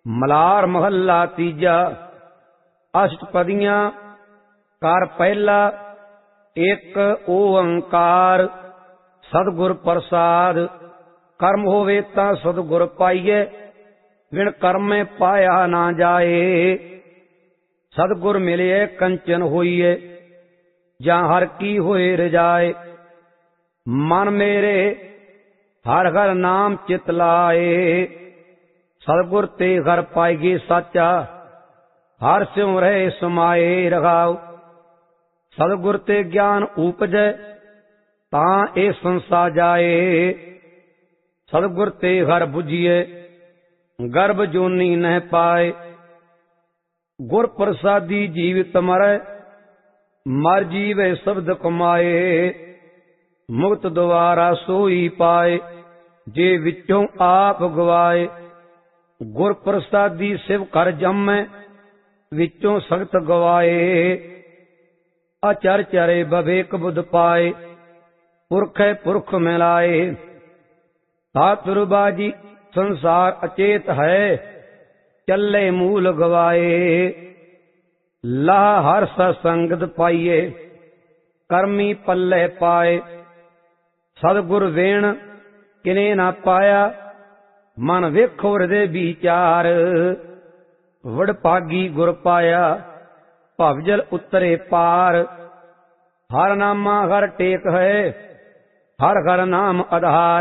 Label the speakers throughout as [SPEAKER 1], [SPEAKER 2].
[SPEAKER 1] ਮਲਾਰ ਮਹੱਲਾ ਤੀਜਾ। ਅਸ਼ਟਪਦੀਆਂ ਕਰ ਪਹਿਲਾ। ਇੱਕ ਓੰਕਾਰ ਸਤਿਗੁਰ ਪ੍ਰਸਾਦ। ਕਰਮ ਹੋਵੇ ਤਾਂ ਸਤਿਗੁਰ ਪਾਈਏ, ਵਿਣ ਕਰਮੇ ਪਾਇਆ ਨਾ ਜਾਏ। ਸਤਿਗੁਰ ਮਿਲਿਏ ਕੰਚਨ ਹੋਈਏ, ਜਾਂ ਹਰ ਕੀ ਹੋਏ ਰਜਾਏ। ਮਨ ਮੇਰੇ ਹਰ ਹਰ ਨਾਮ ਚਿਤ ਲਾਏ, ਸਤਿਗੁਰ ਤੇ ਘਰ ਪਾਈਏ ਸਾਚਾ। ਹਰ ਸਿਉ ਰਹੇ ਸਮਾਏ ਰਹਾਉ, ਸਤਿਗੁਰ ਤੇ ਗਿਆਨ ਉਪਜੈ, ਤਾਂ ਇਹ ਸੰਸਾ ਜਾਏ। ਸਤਿਗੁਰ ਤੇ ਹਰ ਬੁਝੀਏ, ਗਰਭ ਜੋਨੀ ਨਹਿ ਪਾਏ। ਗੁਰ ਪ੍ਰਸਾਦੀ ਜੀਵਿਤ ਮਰੈ, ਮਰ ਜੀਵੇ ਸ਼ਬਦ ਕਮਾਏ। ਮੁਕਤ ਦੁਆਰਾ ਸੋਈ ਪਾਏ, ਜੇ ਵਿੱਚੋਂ ਆਪ ਗਵਾਏ। ਗੁਰ ਪ੍ਰਸਾਦੀ ਸਿਵ ਕਰ ਜੰਮੈ, ਵਿੱਚੋਂ ਸਖਤ ਗਵਾਏ। ਅਚਰ ਚਰੇ ਬਵੇਕ ਬੁੱਧ ਪਾਏ, ਪੁਰਖੈ ਪੁਰਖ ਮਿਲਾਏ। ਧਾਤੁਰਬਾਜੀ ਸੰਸਾਰ ਅਚੇਤ ਹੈ, ਚੱਲੇ ਮੂਲ ਗਵਾਏ। ਲਾਹ ਹਰ ਸਤਸੰਗਤ ਪਾਈਏ, ਕਰਮੀ ਪੱਲੇ ਪਾਏ। ਸਤਿਗੁਰ ਵੇਣ ਕਿਨੇ ਨਾ ਪਾਇਆ, ਮਨ ਵੇਖੋ ਹਿਰਦੇ ਵਿਚਾਰ। ਵਡਭਾਗੀ ਗੁਰ ਪਾਇਆ, ਭਵਜਲ ਉਤਰੇ ਪਾਰ। ਹਰ ਨਾਮਾ ਹਰ ਟੇਕ ਹੈ, ਹਰ ਹਰ ਨਾਮ ਆਧਾਰ।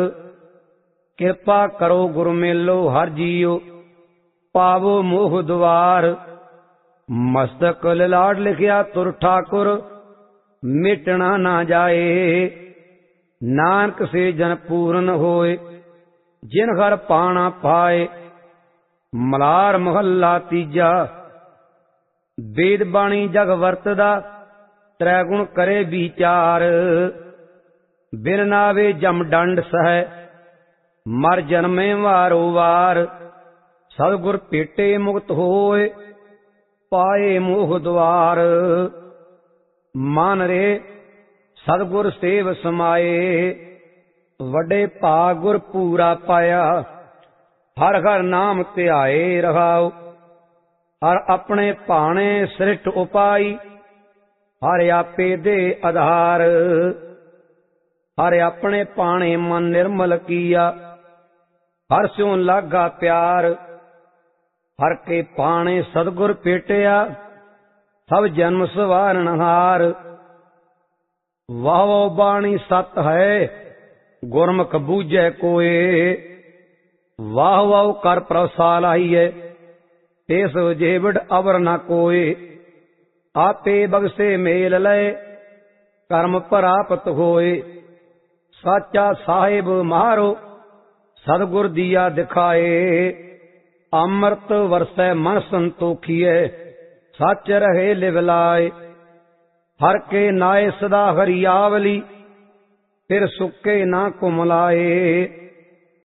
[SPEAKER 1] ਕਿਰਪਾ ਕਰੋ ਗੁਰ ਮੇਲੋ ਹਰ ਜੀਓ, ਪਾਵੋ ਮੋਹ ਦੁਆਰ। ਮਸਤਕ ਲਲਾੜ ਲਿਖਿਆ ਤੁਰ ਠਾਕੁਰ, ਮਿਟਣਾ ਨਾ ਜਾਏ। ਨਾਨਕ ਸੇ ਜਨ ਪੂਰਨ ਹੋਏ, ਜਿਨ ਹਰ ਪਾਣਾ ਪਾਏ। ਮਲਾਰ ਮਹੱਲਾ ਤੀਜਾ। ਵੇਦ ਬਾਣੀ ਜਗ ਵਰਤਦਾ, ਤ੍ਰੈ ਗੁਣ ਕਰੇ ਵਿਚਾਰ। ਬਿਨ ਨਾਵੇ ਜਮ ਡੰਡ ਸਹੈ, ਮਰ ਜਨਮੇ ਵਾਰੋ ਵਾਰ। ਸਤਿਗੁਰ ਭੇਟੇ ਮੁਕਤ ਹੋਏ, ਪਾਏ ਮੋਹ ਦੁਆਰ। ਮਨ ਰੇ ਸਤਿਗੁਰ ਸੇਵ ਸਮਾਏ, ਵੱਡੇ ਭਾਗ ਗੁਰ ਪੂਰਾ ਪਾਇਆ। ਹਰ ਹਰ ਨਾਮ ਧਿਆਏ ਰਹਾਉ, ਹਰ ਆਪਣੇ ਭਾਣੇ ਸ੍ਰਿਸ਼ਟ ਉਪਾਈ। ਹਰ ਆਪੇ ਦੇ ਆਧਾਰ, ਹਰ ਆਪਣੇ ਭਾਣੇ ਮਨ ਨਿਰਮਲ ਕੀਆ। ਹਰ ਸਿਉ ਲਾਗਾ ਪਿਆਰ, ਹਰ ਕੇ ਭਾਣੇ ਸਤਿਗੁਰ ਭੇਟਿਆ। ਸਭ ਜਨਮ ਸਵਾਰਨਹਾਰ। ਵਾਹ ਵਾਹ ਬਾਣੀ ਸਤ ਹੈ, ਗੁਰਮੁਖ ਬੂਝੈ ਕੋਏ। ਵਾਹ ਵਾਹ ਕਰ ਪ੍ਰਸਾਲ ਆਈਏ, ਤਿਸ ਜੇਵੜ ਅਵਰ ਨਾ ਕੋਏ। ਆਪੇ ਬਗਸੇ ਮੇਲ ਲਏ, ਕਰਮ ਪ੍ਰਾਪਤ ਹੋਏ। ਸਾਚਾ ਸਾਹਿਬ ਮਾਰੋ, ਸਤਿਗੁਰ ਦੀਆ ਦਿਖਾਏ। ਅੰਮ੍ਰਿਤ ਵਰਸੈ ਮਨ ਸੰਤੋਖੀਏ, ਸੱਚ ਰਹੇ ਲਿਵ ਲਾਏ। ਹਰ ਕੇ ਨਾਏ ਸਦਾ ਹਰਿਆਵਲੀ, ਫਿਰ ਸੁੱਕੇ ਨਾ ਘੁਮ ਲਾਏ।